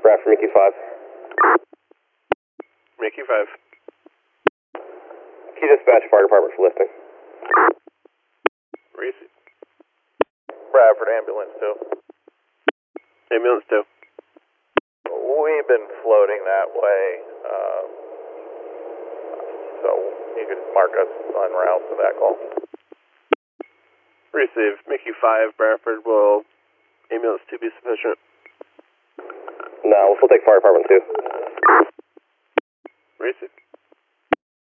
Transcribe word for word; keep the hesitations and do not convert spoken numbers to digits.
Bradford, Mickey five. Mickey five. Key dispatch, fire department for lifting. Receive. Bradford, ambulance two. Ambulance two. We've been floating that way, uh, so you could mark us en route to that call. Receive. Mickey five, Bradford. Will ambulance two be sufficient? No, we'll still take fire department two. Receive.